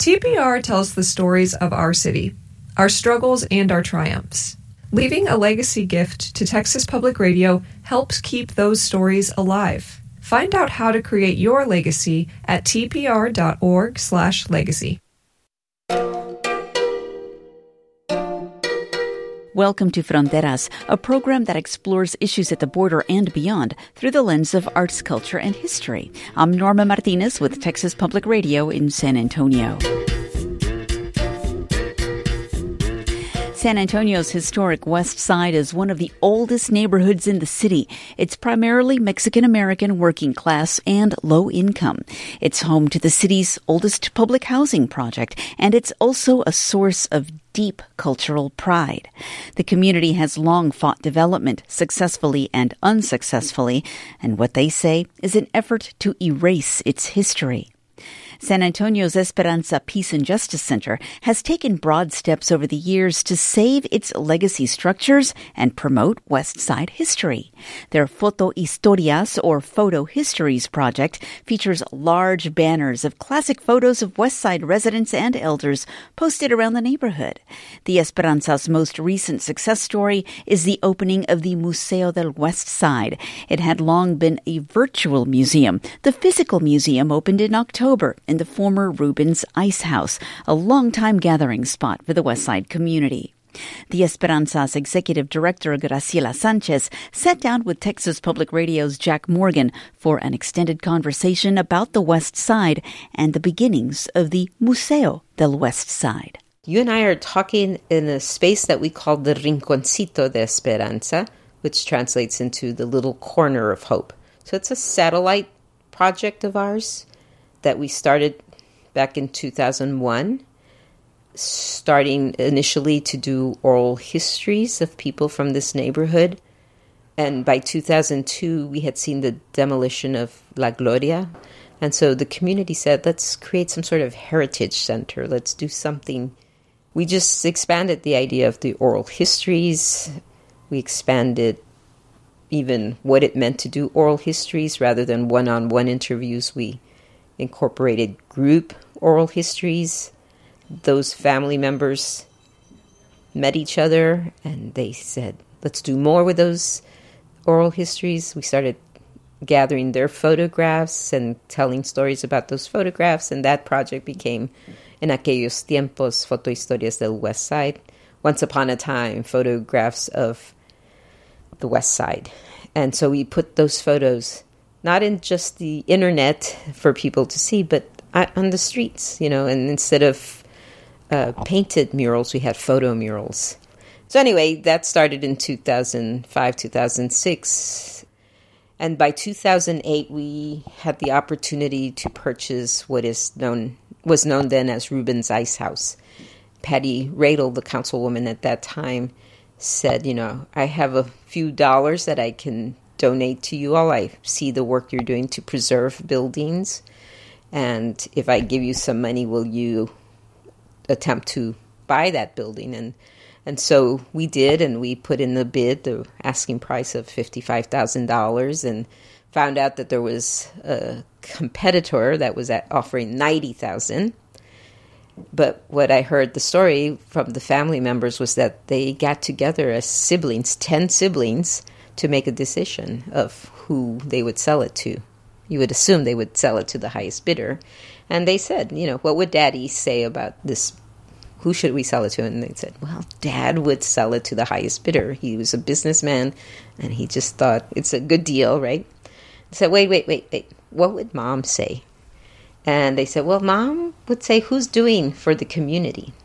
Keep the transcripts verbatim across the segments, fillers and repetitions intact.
T P R tells the stories of our city, our struggles and our triumphs. Leaving a legacy gift to Texas Public Radio helps keep those stories alive. Find out how to create your legacy at t p r dot org slash legacy. Welcome to Fronteras, a program that explores issues at the border and beyond through the lens of arts, culture, and history. I'm Norma Martinez with Texas Public Radio in San Antonio. San Antonio's historic West Side is one of the oldest neighborhoods in the city. It's primarily Mexican-American working class and low income. It's home to the city's oldest public housing project, and it's also a source of deep cultural pride. The community has long fought development, successfully and unsuccessfully, and what they say is an effort to erase its history. San Antonio's Esperanza Peace and Justice Center has taken broad steps over the years to save its legacy structures and promote West Side history. Their Foto Historias, or Photo Histories project, features large banners of classic photos of West Side residents and elders posted around the neighborhood. The Esperanza's most recent success story is the opening of the Museo del West Side. It had long been a virtual museum. The physical museum opened in October in the former Rubens Ice House, a longtime gathering spot for the West Side community. The Esperanza's executive director, Graciela Sanchez, sat down with Texas Public Radio's Jack Morgan for an extended conversation about the West Side and the beginnings of the Museo del West Side. You and I are talking in a space that we call the Rinconcito de Esperanza, which translates into the little corner of hope. So it's a satellite project of ours that we started back in two thousand one, starting initially to do oral histories of people from this neighborhood. And by two thousand two, we had seen the demolition of La Gloria. And so the community said, let's create some sort of heritage center. Let's do something. We just expanded the idea of the oral histories. We expanded even what it meant to do oral histories rather than one-on-one interviews. We incorporated group oral histories. Those family members met each other and they said, let's do more with those oral histories. We started gathering their photographs and telling stories about those photographs, and that project became, En Aquellos Tiempos, Foto Historias del West Side. Once upon a time, photographs of the West Side. And so we put those photos not in just the internet for people to see, but on the streets, you know, and instead of uh, painted murals, we had photo murals. So anyway, that started in two thousand five, two thousand six. And by two thousand eight, we had the opportunity to purchase what is known was known then as Rubens Ice House. Patty Radel, the councilwoman at that time, said, you know, I have a few dollars that I can donate to you all. I see the work you're doing to preserve buildings. And if I give you some money, will you attempt to buy that building? And and so we did, and we put in the bid, the asking price of fifty-five thousand dollars, and found out that there was a competitor that was at offering ninety thousand dollars. But what I heard the story from the family members was that they got together as siblings, ten siblings, to make a decision of who they would sell it to. You would assume they would sell it to the highest bidder. And they said, you know, what would Daddy say about this? Who should we sell it to? And they said, well, Dad would sell it to the highest bidder. He was a businessman, and he just thought it's a good deal, right? I said, wait, wait, wait, wait. What would Mom say? And they said, well, Mom would say, who's doing for the community?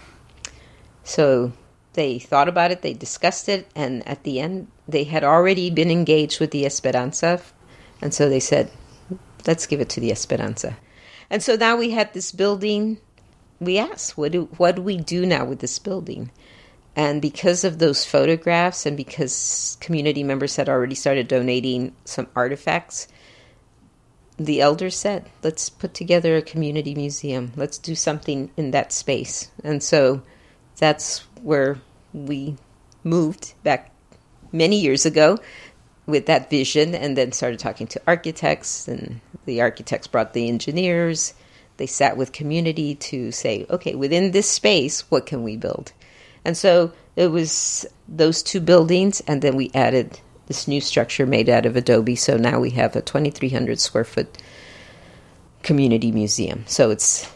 So they thought about it, they discussed it, and at the end, they had already been engaged with the Esperanza. And so they said, let's give it to the Esperanza. And so now we had this building. We asked, what do, what do we do now with this building? And because of those photographs and because community members had already started donating some artifacts, the elders said, let's put together a community museum. Let's do something in that space. And so that's where we moved back many years ago with that vision, and then started talking to architects, and the architects brought the engineers. They sat with community to say, okay, within this space, what can we build? And so it was those two buildings, and then we added this new structure made out of adobe. So now we have a twenty-three hundred square foot community museum. So it's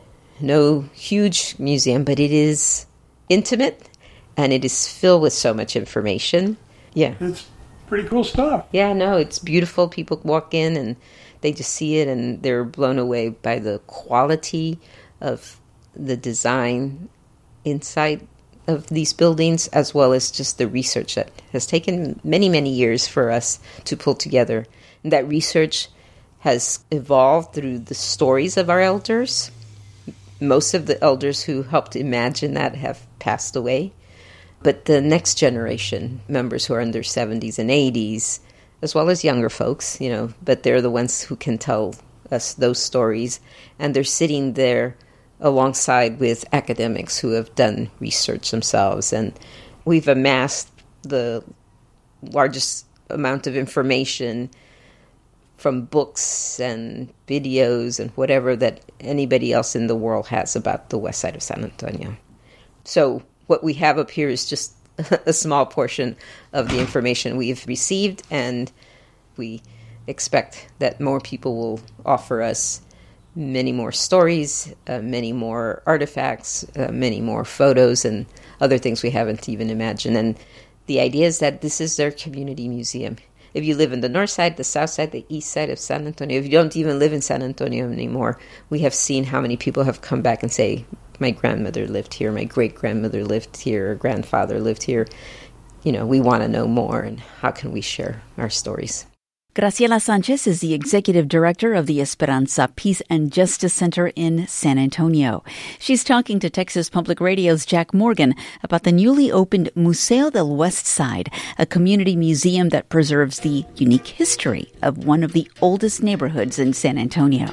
no huge museum, but it is intimate, and it is filled with so much information. Yeah. It's pretty cool stuff. Yeah, no, it's beautiful. People walk in and they just see it, and they're blown away by the quality of the design inside of these buildings, as well as just the research that has taken many, many years for us to pull together. And that research has evolved through the stories of our elders. Most of the elders who helped imagine that have passed away. But the next generation, members who are in their seventies and eighties, as well as younger folks, you know, but they're the ones who can tell us those stories. And they're sitting there alongside with academics who have done research themselves. And we've amassed the largest amount of information from books and videos and whatever that anybody else in the world has about the west side of San Antonio. So what we have up here is just a small portion of the information we've received, and we expect that more people will offer us many more stories, uh, many more artifacts, uh, many more photos, and other things we haven't even imagined. And the idea is that this is their community museum. If you live in the north side, the south side, the east side of San Antonio, if you don't even live in San Antonio anymore, we have seen how many people have come back and say, my grandmother lived here, my great-grandmother lived here, or grandfather lived here. You know, we want to know more, and how can we share our stories? Graciela Sanchez is the executive director of the Esperanza Peace and Justice Center in San Antonio. She's talking to Texas Public Radio's Jack Morgan about the newly opened Museo del West Side, a community museum that preserves the unique history of one of the oldest neighborhoods in San Antonio.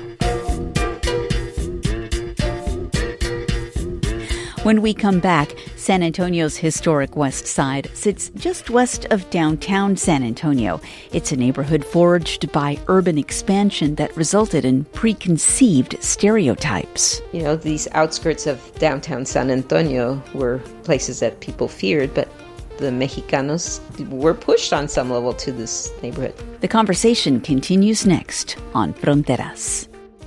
When we come back, San Antonio's historic West Side sits just west of downtown San Antonio. It's a neighborhood forged by urban expansion that resulted in preconceived stereotypes. You know, these outskirts of downtown San Antonio were places that people feared, but the Mexicanos were pushed on some level to this neighborhood. The conversation continues next on Fronteras.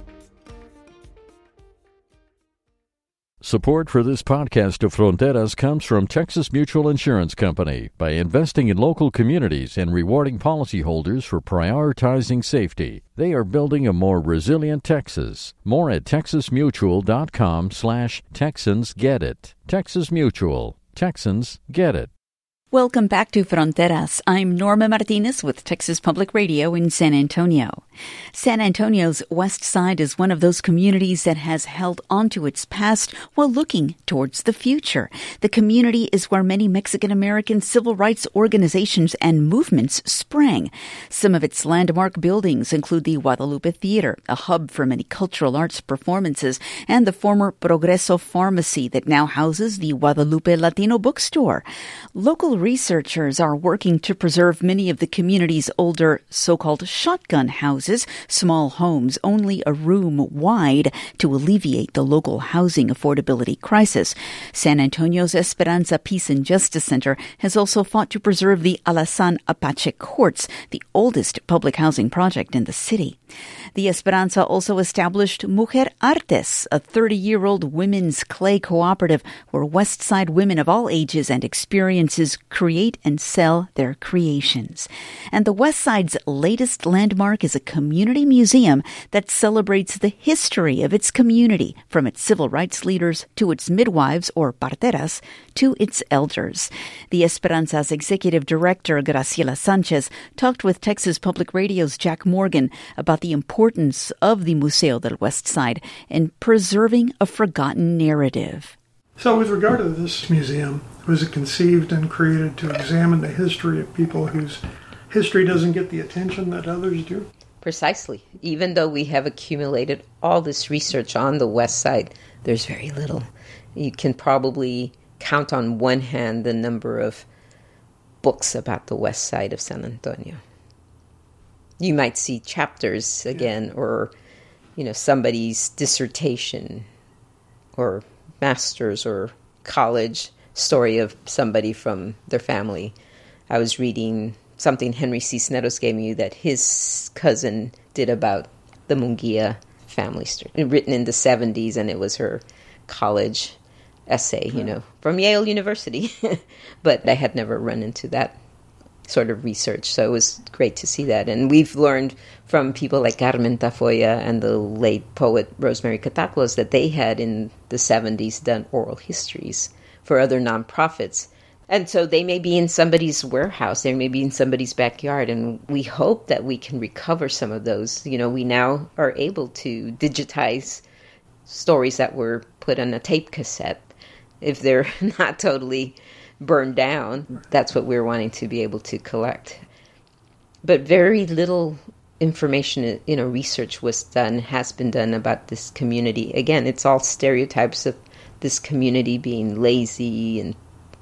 Support for this podcast of Fronteras comes from Texas Mutual Insurance Company. By investing in local communities and rewarding policyholders for prioritizing safety, they are building a more resilient Texas. More at texasmutual.com slash Texans Get It. Texas Mutual. Texans get it. Welcome back to Fronteras. I'm Norma Martinez with Texas Public Radio in San Antonio. San Antonio's West Side is one of those communities that has held onto its past while looking towards the future. The community is where many Mexican-American civil rights organizations and movements sprang. Some of its landmark buildings include the Guadalupe Theater, a hub for many cultural arts performances, and the former Progreso Pharmacy that now houses the Guadalupe Latino Bookstore. Local researchers are working to preserve many of the community's older so-called shotgun houses, small homes only a room wide, to alleviate the local housing affordability crisis. San Antonio's Esperanza Peace and Justice Center has also fought to preserve the Alazan Apache Courts, the oldest public housing project in the city. The Esperanza also established Mujer Artes, a thirty-year-old women's clay cooperative where West Side women of all ages and experiences create and sell their creations. And the West Side's latest landmark is a community museum that celebrates the history of its community, from its civil rights leaders to its midwives or parteras to its elders. The Esperanza's executive director, Graciela Sanchez, talked with Texas Public Radio's Jack Morgan about the importance of the Museo del West Side in preserving a forgotten narrative. So with regard to this museum, was it conceived and created to examine the history of people whose history doesn't get the attention that others do? Precisely. Even though we have accumulated all this research on the West Side, there's very little. You can probably count on one hand the number of books about the West Side of San Antonio. You might see chapters again, or you know, somebody's dissertation or master's or college story of somebody from their family. I was reading something Henry Cisneros gave me that his cousin did about the Munguia family story, written in the seventies, and it was her college essay, you know, from Yale University. But I had never run into that sort of research, so it was great to see that. And we've learned from people like Carmen Tafoya and the late poet Rosemary Cataclos that they had in the seventies done oral histories for other nonprofits. And so they may be in somebody's warehouse, they may be in somebody's backyard, and we hope that we can recover some of those. You know, we now are able to digitize stories that were put on a tape cassette. If they're not totally burned down, that's what we're wanting to be able to collect. But very little information, you know, research was done, has been done about this community. Again, it's all stereotypes of this community being lazy and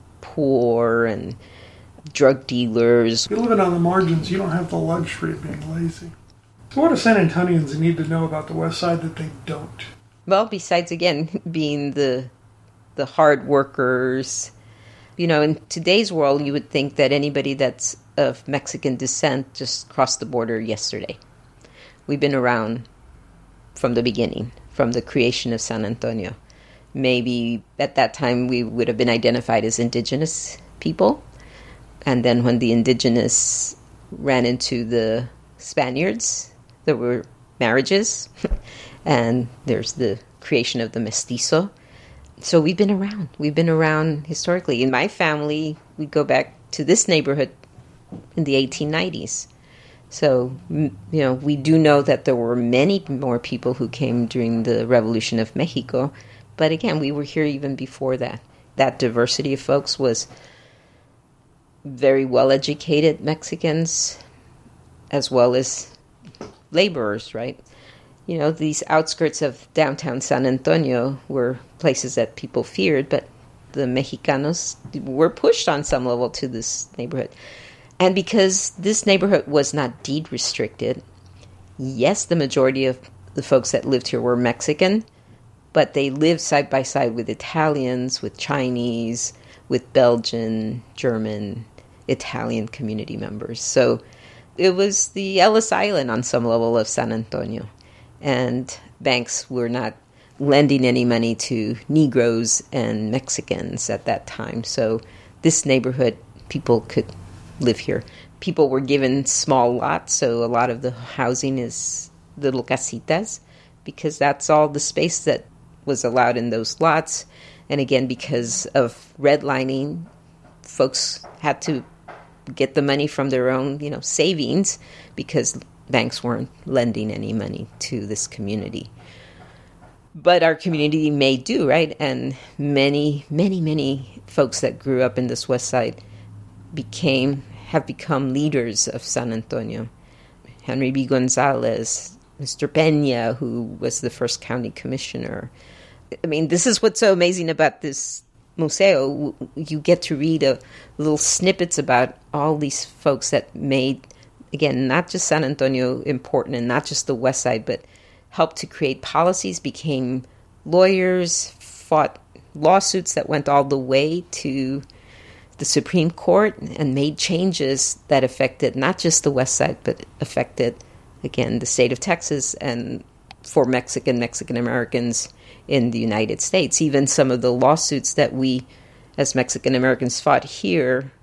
poor and drug dealers. If you're living on the margins, you don't have the luxury of being lazy. So what do San Antonians need to know about the West Side that they don't? Well, besides, again, being the the hard workers, you know, in today's world, you would think that anybody that's of Mexican descent just crossed the border yesterday. We've been around from the beginning, from the creation of San Antonio. Maybe at that time we would have been identified as indigenous people. And then when the indigenous ran into the Spaniards, there were marriages. And there's the creation of the mestizo. So we've been around. We've been around historically. In my family, we go back to this neighborhood in the eighteen nineties. So, you know, we do know that there were many more people who came during the Revolution of Mexico. But again, we were here even before that. That diversity of folks was very well-educated Mexicans as well as laborers, right? You know, these outskirts of downtown San Antonio were places that people feared, but the Mexicanos were pushed on some level to this neighborhood. And because this neighborhood was not deed restricted, yes, the majority of the folks that lived here were Mexican, but they lived side by side with Italians, with Chinese, with Belgian, German, Italian community members. So it was the Ellis Island on some level of San Antonio. And banks were not lending any money to Negroes and Mexicans at that time. So this neighborhood, people could live here. People were given small lots, so a lot of the housing is little casitas, because that's all the space that was allowed in those lots. And again, because of redlining, folks had to get the money from their own, you know, savings, because banks weren't lending any money to this community. But our community made do, right? And many, many, many folks that grew up in this West Side became, have become leaders of San Antonio. Henry B. Gonzalez, Mister Peña, who was the first county commissioner. I mean, this is what's so amazing about this museo. You get to read a little snippets about all these folks that made, again, not just San Antonio important and not just the West Side, but helped to create policies, became lawyers, fought lawsuits that went all the way to the Supreme Court and made changes that affected not just the West Side, but affected, again, the state of Texas and for Mexican, Mexican Americans in the United States. Even some of the lawsuits that we as Mexican Americans fought here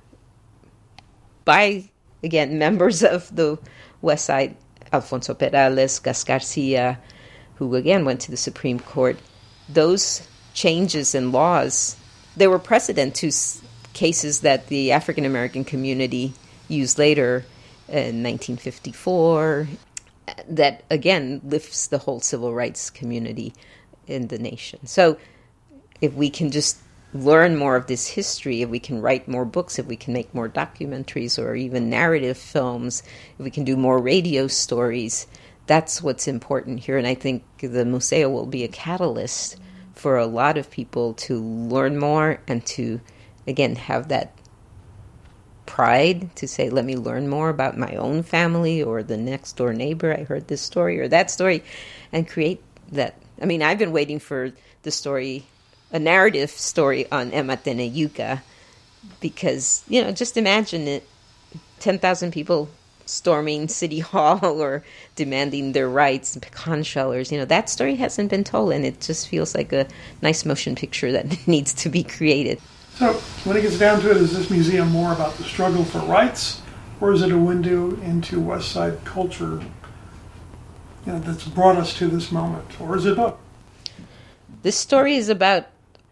by, again, members of the West Side, Alfonso Perales, Gus Garcia, who again went to the Supreme Court. Those changes in laws, they were precedent to cases that the African American community used later in nineteen fifty-four, that again lifts the whole civil rights community in the nation. So if we can just learn more of this history, if we can write more books, if we can make more documentaries or even narrative films, if we can do more radio stories, that's what's important here. And I think the Museo will be a catalyst for a lot of people to learn more and to, again, have that pride to say, let me learn more about my own family or the next door neighbor. I heard this story or that story, and create that. I mean, I've been waiting for the story, a narrative story on Ematenayuca, because, you know, just imagine it, ten thousand people storming City Hall or demanding their rights, pecan shellers. You know, that story hasn't been told, and it just feels like a nice motion picture that needs to be created. So, when it gets down to it, is this museum more about the struggle for rights, or is it a window into West Side culture, you know, that's brought us to this moment, or is it both? This story is about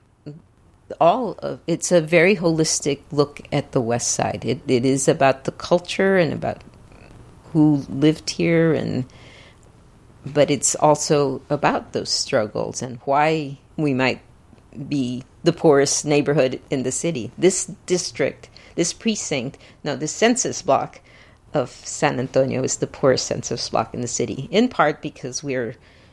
all of, it's a very holistic look at the West Side. It, it is about the culture and about who lived here, and but it's also about those struggles and why we might be the poorest neighborhood in the city. This district, this precinct, no, this census block of San Antonio is the poorest census block in the city, in part because we're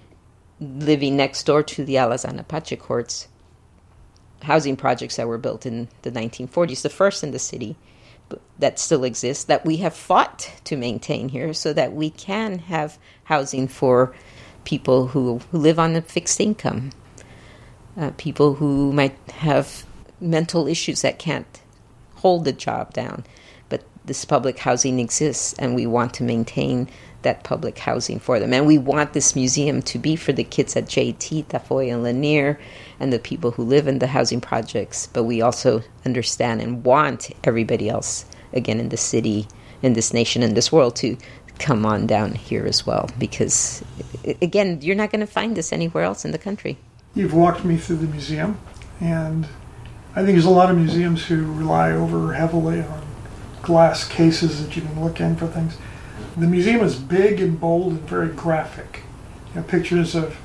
living next door to the Alazan Apache courts, housing projects that were built in the nineteen forties, the first in the city that still exists, that we have fought to maintain here so that we can have housing for people who, who live on a fixed income, uh, people who might have mental issues that can't hold the job down. But this public housing exists, and we want to maintain that public housing for them. And we want this museum to be for the kids at J T, Tafoya, and Lanier, and the people who live in the housing projects. But we also understand and want everybody else, again, in the city, in this nation, in this world, to come on down here as well. Because, again, you're not going to find this anywhere else in the country. You've walked me through the museum, and I think there's a lot of museums who rely over heavily on glass cases that you can look in for things. The museum is big and bold and very graphic. You know, pictures of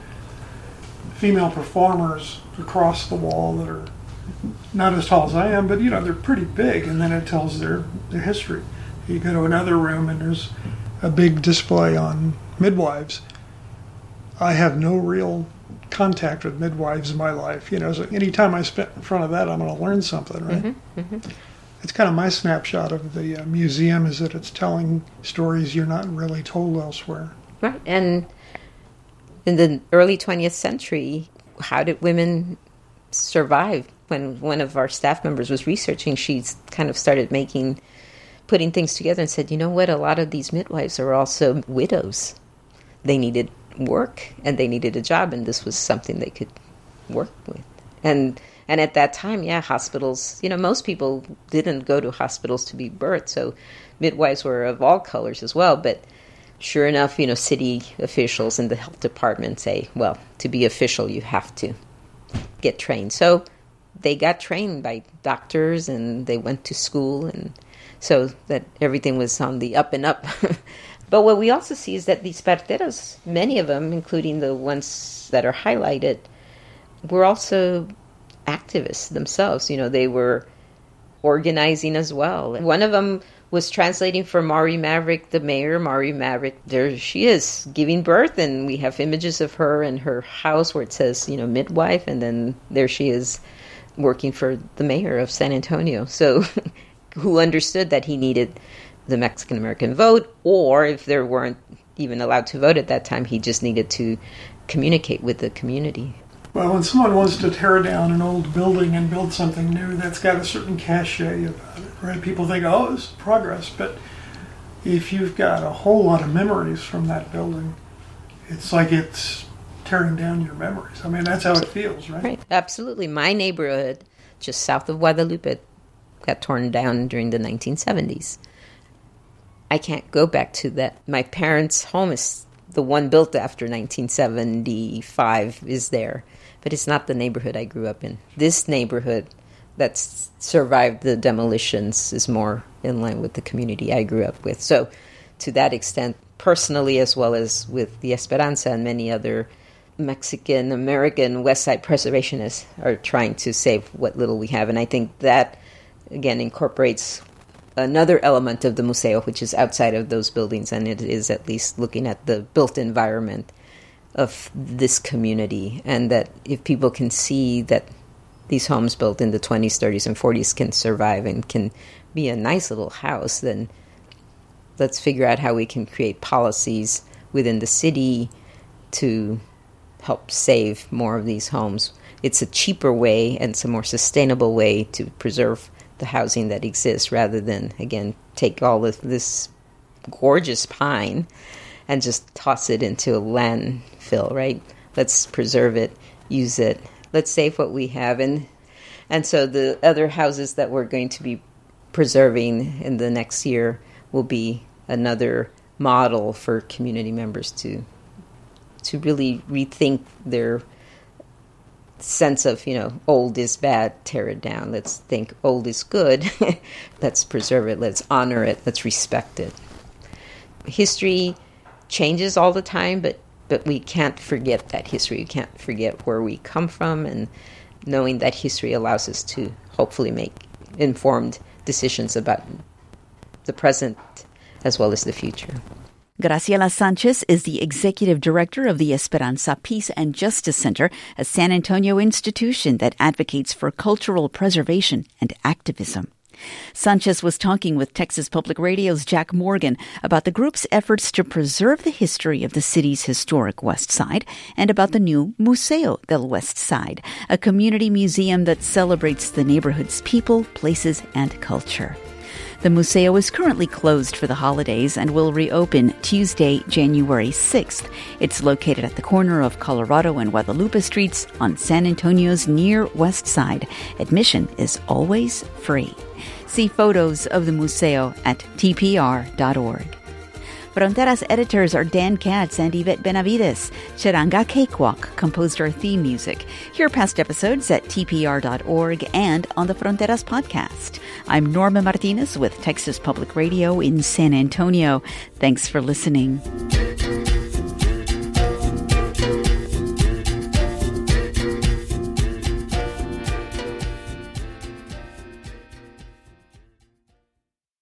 female performers across the wall that are not as tall as I am, but, you know, they're pretty big, and then it tells their, their history. You go to another room, and there's a big display on midwives. I have no real contact with midwives in my life. You know, so anytime I spend in front of that, I'm going to learn something, right? Mm-hmm, mm-hmm. It's kind of my snapshot of the uh, museum, is that it's telling stories you're not really told elsewhere. Right, and in the early twentieth century, how did women survive? When one of our staff members was researching, she kind of started making, putting things together and said, you know what, a lot of these midwives are also widows. They needed work, and they needed a job, and this was something they could work with. And And at that time, yeah, hospitals, you know, most people didn't go to hospitals to be birthed, so midwives were of all colors as well. But sure enough, you know, city officials in the health department say, well, to be official, you have to get trained. So they got trained by doctors, and they went to school, and so that everything was on the up and up. But what we also see is that these parteras, many of them, including the ones that are highlighted, were also activists themselves. You know, they were organizing as well. One of them was translating for Maury Maverick, the mayor. Maury Maverick, there she is, giving birth, and we have images of her in her house where it says, you know, midwife, and then there she is working for the mayor of San Antonio. So who understood that he needed the Mexican-American vote, or if there weren't even allowed to vote at that time, he just needed to communicate with the community. Well, when someone wants to tear down an old building and build something new, that's got a certain cachet about it, right? People think, oh, this is progress. But if you've got a whole lot of memories from that building, it's like it's tearing down your memories. I mean, that's how it feels, right? Right, absolutely. My neighborhood, just south of Guadalupe, got torn down during the nineteen seventies. I can't go back to that. My parents' home is the one built after nineteen seventy-five is there, but it's not the neighborhood I grew up in. This neighborhood that's survived the demolitions is more in line with the community I grew up with. So to that extent, personally, as well as with the Esperanza and many other Mexican-American West Side preservationists are trying to save what little we have. And I think that, again, incorporates another element of the museo, which is outside of those buildings, and it is at least looking at the built environment of this community, and that if people can see that these homes built in the twenties, thirties, and forties can survive and can be a nice little house, then let's figure out how we can create policies within the city to help save more of these homes. It's a cheaper way and it's a more sustainable way to preserve the housing that exists rather than, again, take all of this gorgeous pine and just toss it into a landfill, right? Let's preserve it, use it. Let's save what we have. And, and so the other houses that we're going to be preserving in the next year will be another model for community members to to really rethink their sense of, you know, old is bad, tear it down. Let's think old is good. Let's preserve it. Let's honor it. Let's respect it. History changes all the time, but, but we can't forget that history. We can't forget where we come from, and knowing that history allows us to hopefully make informed decisions about the present as well as the future. Graciela Sanchez is the executive director of the Esperanza Peace and Justice Center, a San Antonio institution that advocates for cultural preservation and activism. Sanchez was talking with Texas Public Radio's Jack Morgan about the group's efforts to preserve the history of the city's historic West Side and about the new Museo del West Side, a community museum that celebrates the neighborhood's people, places, and culture. The Museo is currently closed for the holidays and will reopen Tuesday, January sixth. It's located at the corner of Colorado and Guadalupe Streets on San Antonio's near West Side. Admission is always free. See photos of the Museo at T P R dot org. Fronteras editors are Dan Katz and Yvette Benavides. Charanga Cakewalk composed our theme music. Hear past episodes at T P R dot org and on the Fronteras podcast. I'm Norma Martinez with Texas Public Radio in San Antonio. Thanks for listening.